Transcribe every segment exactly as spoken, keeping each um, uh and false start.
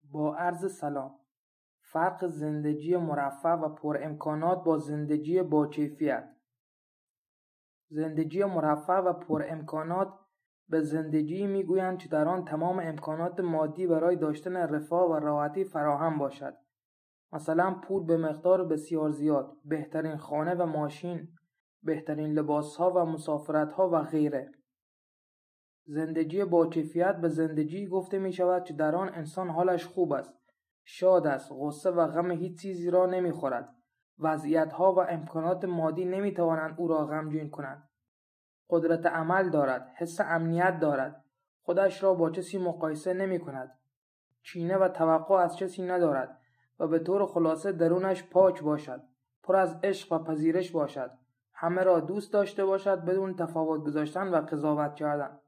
با عرض سلام. فرق زندگی مرفه و پر امکانات با زندگی با کیفیت. زندگی مرفه و پر امکانات به زندگی میگویند که در آن تمام امکانات مادی برای داشتن رفاه و راحتی فراهم باشد. مثلا پول به مقدار بسیار زیاد، بهترین خانه و ماشین، بهترین لباسها و مسافرتها و غیره. زندگی با کیفیت به زندگی گفته می شود که در آن انسان حالش خوب است، شاد است، غصه و غم هیچ چیزی را نمی خورد. وضعیت‌ها و امکانات مادی نمی توانند او را غمگین کنند. قدرت عمل دارد، حس امنیت دارد، خودش را با کسی مقایسه نمی کند، کینه و توقع از کسی ندارد و به طور خلاصه درونش پاک باشد، پر از عشق و پذیرش باشد، همه را دوست داشته باشد بدون تفاوت گذاشتن و قضاوت کردن.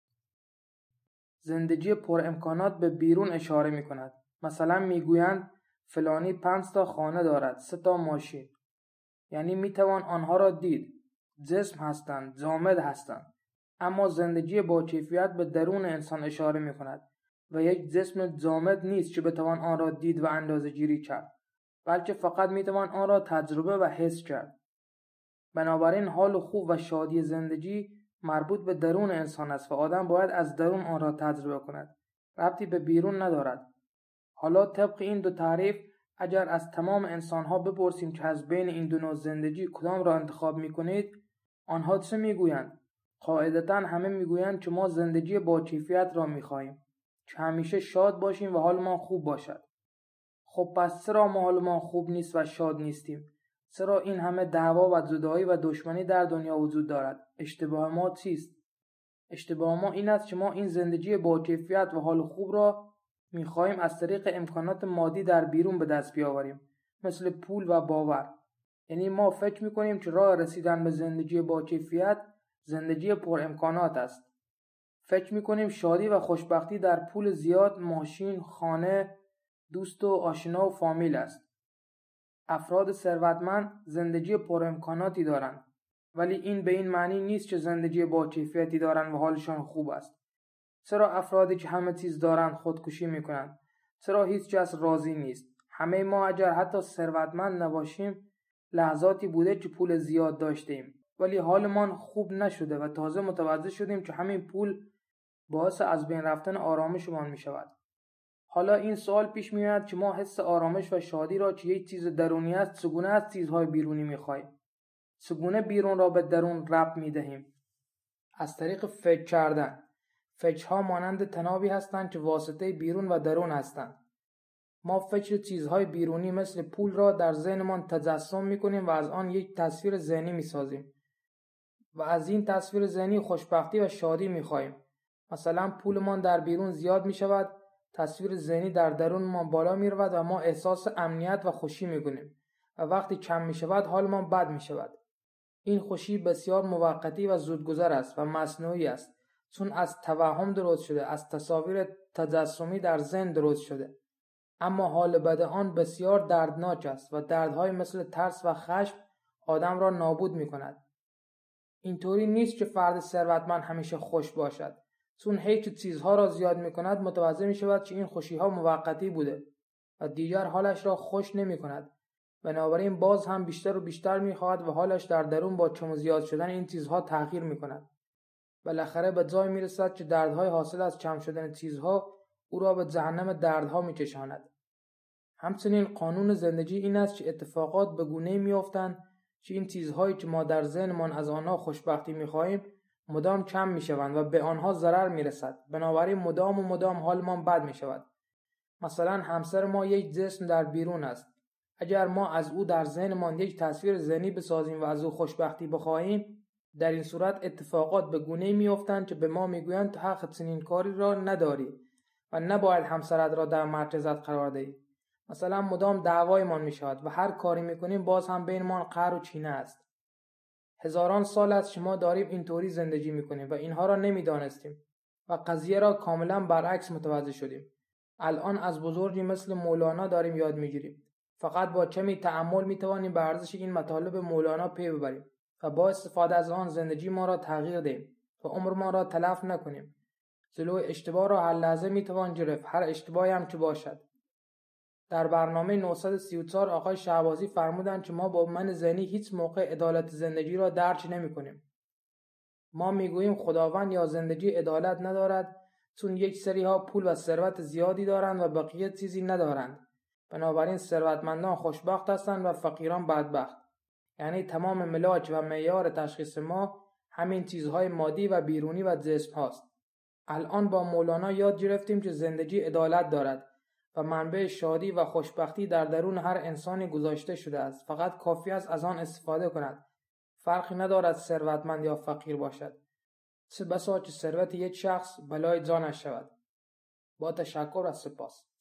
زندگی پر امکانات به بیرون اشاره می کند. مثلا می گویند فلانی پنج تا خانه دارد، سه تا ماشین. یعنی می توان آنها را دید. جسم هستند، جامد هستند. اما زندگی با کیفیت به درون انسان اشاره می کند و یک جسم جامد نیست که بتوان آن را دید و اندازه گیری کرد، بلکه فقط می توان آن را تجربه و حس کرد. بنابراین حال خوب و شادی زندگی مربوط به درون انسان است و آدم باید از درون آن را تجربه کند. ربطی به بیرون ندارد. حالا طبق این دو تعریف اگر از تمام انسان‌ها بپرسیم که از بین این دو نوع زندگی کدام را انتخاب می‌کنید، آنها چه می‌گویند؟ قاعدتاً همه می‌گویند که ما زندگی با کیفیت را می‌خواهیم، که همیشه شاد باشیم و حالمان خوب باشد. خب پس چرا ما حالمان خوب نیست و شاد نیستیم؟ چرا این همه دعوا و جدایی و دشمنی در دنیا وجود دارد؟ اشتباه ما چیست؟ اشتباه ما این است که ما این زندگی با کیفیت و حال خوب را می‌خواهیم از طریق امکانات مادی در بیرون به دست بیاوریم، مثل پول و باور. یعنی ما فکر می‌کنیم که راه رسیدن به زندگی با کیفیت زندگی پر امکانات است. فکر می‌کنیم شادی و خوشبختی در پول زیاد، ماشین، خانه، دوست و آشنا و فامیل است. افراد ثروتمند زندگی پر امکاناتی دارند، ولی این به این معنی نیست که زندگی با کیفیتی دارند و حالشان خوب است. چرا افرادی که همه چیز دارند خودکشی میکنند؟ چرا هیچ کس راضی نیست؟ همه ما اگر حتی ثروتمند نباشیم لحظاتی بوده که پول زیاد داشتیم ولی حالمان خوب نشده و تازه متوجه شدیم که همین پول باعث از بین رفتن آرامشمان میشود. حالا این سوال پیش میاد که ما حس آرامش و شادی را که یک چیز درونی است چگونه از چیزهای بیرونی میخواهیم؟ چگونه بیرون را به درون ربط میدهیم؟ از طریق فکر کردن. فکرها مانند تنابی هستند که واسطه بیرون و درون هستند. ما فکر چیزهای بیرونی مثل پول را در ذهنمان تجسم میکنیم و از آن یک تصویر ذهنی میسازیم و از این تصویر ذهنی خوشبختی و شادی میخواهیم. مثلا پولمان در بیرون زیاد میشود، تصویر ذهنی در درونمان بالا میرود و ما احساس امنیت و خوشی میکنیم و وقتی کم میشود حالمان بد میشود. این خوشی بسیار موقتی و زودگذر است و مصنوعی است، چون از توهم درست شده، از تصاویر تجسمی در ذهن درست شده. اما حال بد آن بسیار دردناک است و دردهای مثل ترس و خشم آدم را نابود میکند. اینطوری نیست که فرد ثروتمند همیشه خوش باشد، چون هیچ چیزها را زیاد میکند متوجه میشود که این خوشیها موقتی بوده و دیگر حالش را خوش نمیکند. بنابراین باز هم بیشتر و بیشتر میخواهد و حالش در درون با کم و زیاد شدن این چیزها تغییر میکند. بالاخره به جای میرسد که دردهای حاصل از کم شدن چیزها او را به جهنم دردها میکشاند. همچنین قانون زندگی این است که اتفاقات به گونه‌ای میافتند که این چیزهایی که ما در ذهنمان از آنها خوشبختی میخواهیم مدام کم میشوند و به آنها ضرر میرسد. بنابراین مدام و مدام حالمان بد میشود. مثلا همسر ما یک جسم در بیرون است. اگر ما از او در ذهنمان یک تصویر ذهنی بسازیم و از او خوشبختی بخواهیم، در این صورت اتفاقات به گونه‌ای میافتند که به ما میگویند تو حق چنین کاری را نداری و نباید همسرت را در مرکزت قرار دهی. مثلا مدام دعوایمان میشود و هر کاری میکنیم باز هم بینمان قهر و کینه است. هزاران سال است شما داریم اینطوری زندگی میکنیم و اینها را نمیدانستیم و قضیه را کاملا برعکس متوجه شدیم. الان از بزرگی مثل مولانا داریم یاد میگیریم. فقط با کمی تأمل میتوانیم به ارزش این مطالب مولانا پی ببریم و با استفاده از آن زندگی ما را تغییر دهیم و عمر ما را تلف نکنیم. جلوی اشتباه را هر لحظه میتوان گرفت، هر اشتباهی هم که باشد. در برنامه نهصد و سی و چهار آقای شهبازی فرمودند که ما با من ذهنی هیچ موقع عدالت زندگی را درک نمی کنیم. ما میگوییم خداوند یا زندگی عدالت ندارد چون یک سری ها پول و ثروت زیادی دارند و بقیه چیزی ندارند. بنابراین ثروتمندان خوشبخت هستند و فقیران بدبخت. یعنی تمام ملاک و معیار تشخیص ما همین چیزهای مادی و بیرونی و جسم هاست. الان با مولانا یاد گرفتیم که زندگی عدالت دارد و منبع شادی و خوشبختی در درون هر انسانی گذاشته شده است. فقط کافی است از آن استفاده کند. فرقی ندارد ثروتمند یا فقیر باشد. چه بسا که ثروت یک شخص بلای جانش شود. با تشکر و سپاس.